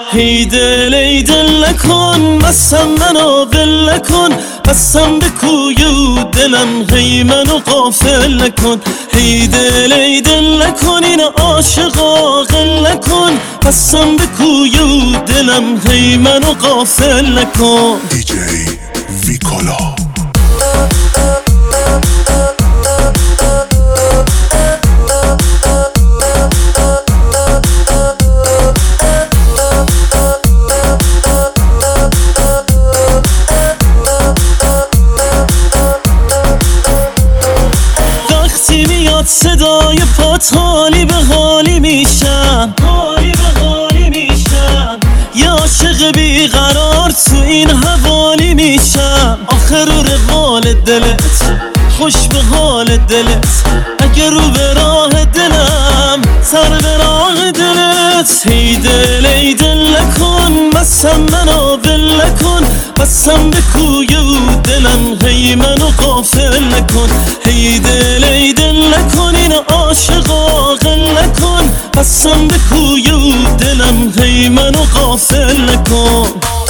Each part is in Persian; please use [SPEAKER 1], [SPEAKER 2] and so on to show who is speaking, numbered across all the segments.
[SPEAKER 1] هی دل ای دل نکن، مستم منو ول نکن، بستم به کوی و دلم، هی منو غافل نکن. هی دل ای دل نکن، این عاشقا غل نکن، بستم به کوی و دلم، هی منو غافل نکن.
[SPEAKER 2] DJ ویکالا.
[SPEAKER 1] وقتی میاد صدای پات حالی به حالی میشم، حالی به حالی میشم. یه عاشق بیقرار تو این حوالی میشم. آخر رو روال دلت، خوش به حال دلت، اگه رو به راه دلم، سر به راه دلت. هی دل ای دل نکن، مستم منو ول نکن، بستم به کوی و دلم، هی منو غافل نکن. هی دل ای دل نکن، این عاشقا غل نکن، بستم به کوی و دلم، هی منو غافل نکن.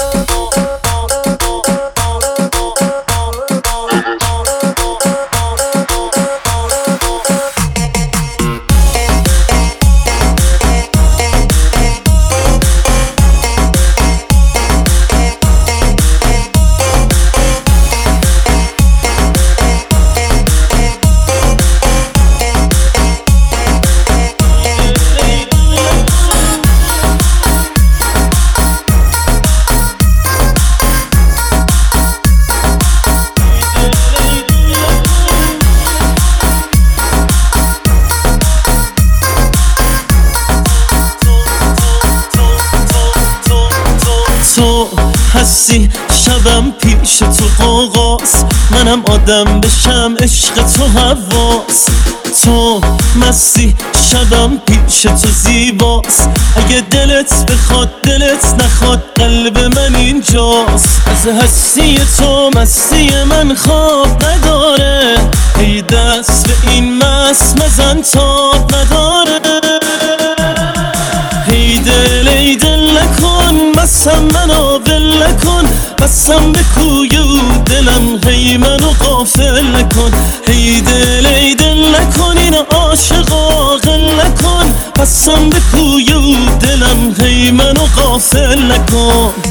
[SPEAKER 1] تو هستی شبم پیش تو قوقاست، منم آدم بشم عشق تو حواس. تو مستی شبم پیش تو زیباست، اگه دلت بخواد دلت نخواد قلب من اینجاست. از هستی تو مستی من خواب نداره، ای دست به این مست مزن تاب نداره. هی دل ای دل نکن، مستم منو ول نکن، بستم به کوی و دلم، هی منو غافل نکن. هی دل ای دل نکن، این عاشقا غل نکن، بستم به کوی و دلم، هی منو غافل نکن.